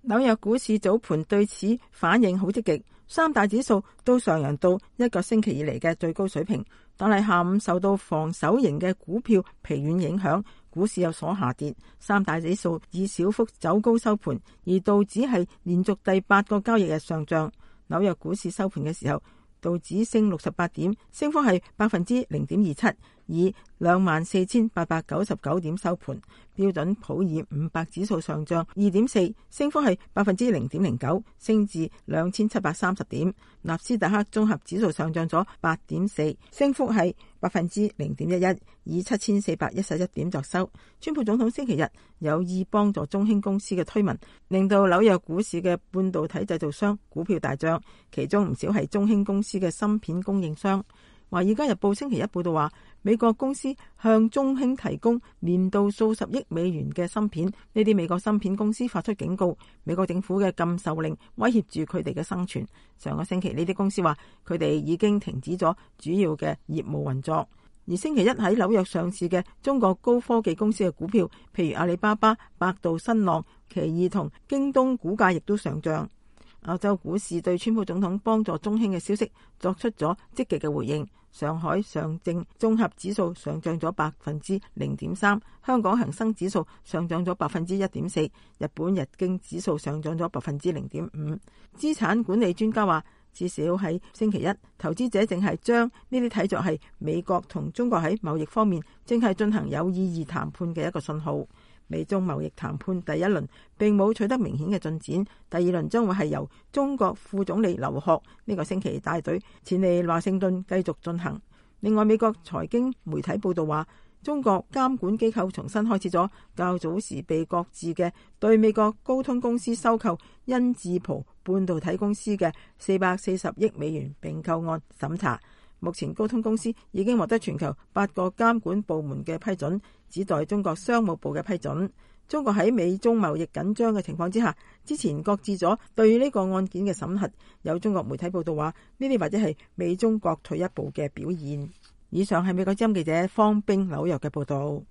紐約股市早盤對此反應好積極，三大指數都上揚到一個星期以嚟嘅最高水平，但係下午受到防守型嘅股票疲軟影響，股市有所下跌，三大指數以小幅走高收盤，而道指係連續第8個交易日上漲。紐約股市收盤嘅時候，道指升68點，升幅係0.27%，以24,899點收盤。標準普爾500指數上漲2.4%，升幅係0.09%，升至2730點。納斯達克綜合指數上漲咗8.4%，升幅係0.11%，以7411點作收。川普總統星期日有意幫助中興公司嘅推文，令到紐約股市嘅半導體製造商股票大漲，其中唔少係中興公司嘅芯片供應商。華爾街日報星期一報道話，美國公司向中興提供年度數十億美元嘅芯片，呢啲美國芯片公司發出警告，美國政府嘅禁售令威脅住佢哋嘅生存。上個星期呢啲公司話，佢哋已經停止咗主要嘅業務運作。而星期一喺紐約上市嘅中國高科技公司嘅股票，譬如阿里巴巴、百度、新浪、奇異同京東，股價亦都上漲。歐洲股市對川普總統幫助中興嘅消息作出咗積極嘅回應。上海上證綜合指數上漲咗0.3%，香港恒生指數上漲咗1.4%，日本日經指數上漲咗0.5%。資產管理專家話，至少喺星期一，投資者正係將呢啲睇作係美國同中國喺貿易方面正係進行有意義談判嘅一個信號。美中貿易談判第一輪並冇取得明顯嘅進展，第二輪將會係由中國副總理劉鶴呢個星期帶隊前嚟華盛頓繼續進行。另外，美國財經媒體報道話，中國監管機構重新開始咗較早時被擱置嘅對美國高通公司收購恩智浦半導體公司嘅440億美元併購案審查。目前高通公司已經獲得全球8個監管部門嘅批准，只待中國商務部嘅批准。中國喺美中貿易緊張嘅情況之下，之前擱置咗對呢個案件嘅審核。有中國媒體報道話，呢啲或者係美中各退一步嘅表現。以上係美國之音記者方冰紐約嘅報道。